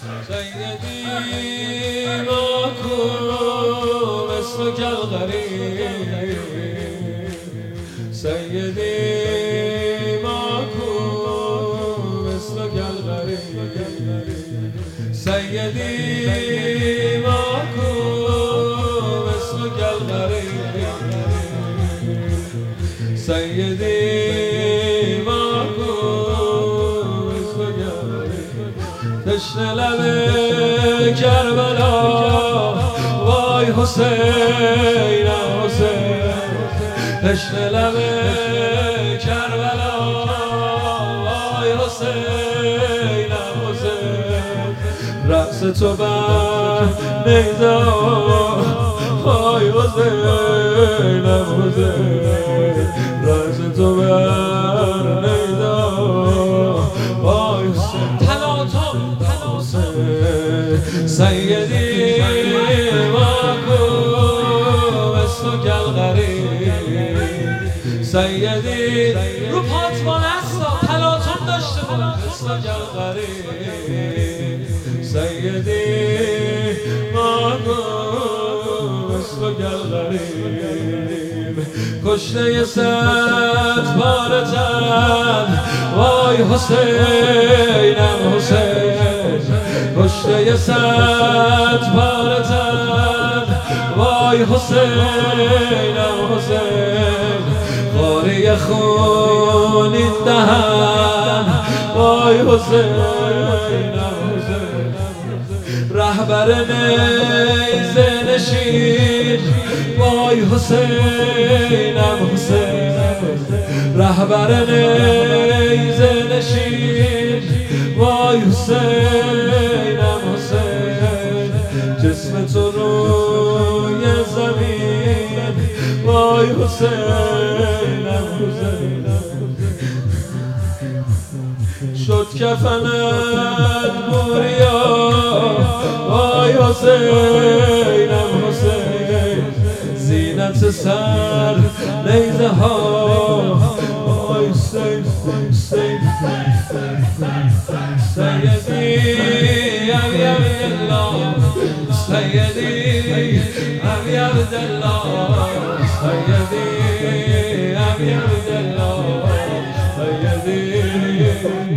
سيدي ماكو مثلك الغريب سيدي ماكو مثلك الغريب سيدي ماكو مثلك الغريب سيدي ماكو مثلك الغريب تشنه لب کربلا وای حسین حسین تشنه لب کربلا وای حسین حسین رقص تو بر نیزه وای حسین حسین رقص تو بر نیزه وای حسین تلاطم سيدي ماكو مثلك الغريب سيدي رو پاتمان هستا تلاطم داشته مثلك الغريب سيدي ماكو مثلك الغريب کشته 100 باره تن وای حسینم حسین کشته 100 باره تن وای حسینم حسین خاری خون این دهن وای حسینم حسین رهبر نیزه نشین وای حسینم حسین رهبر نیزه نشین وای حسینم حسین جسم تو روی زمین وای حسینم حسین شد کفنت بوریا وای حسینم حسین زینت سر نیزه ها وای حسین حسین سیدی ابی عبدالله سیدی ابی عبدالله سیدی ابی عبدالله سیدی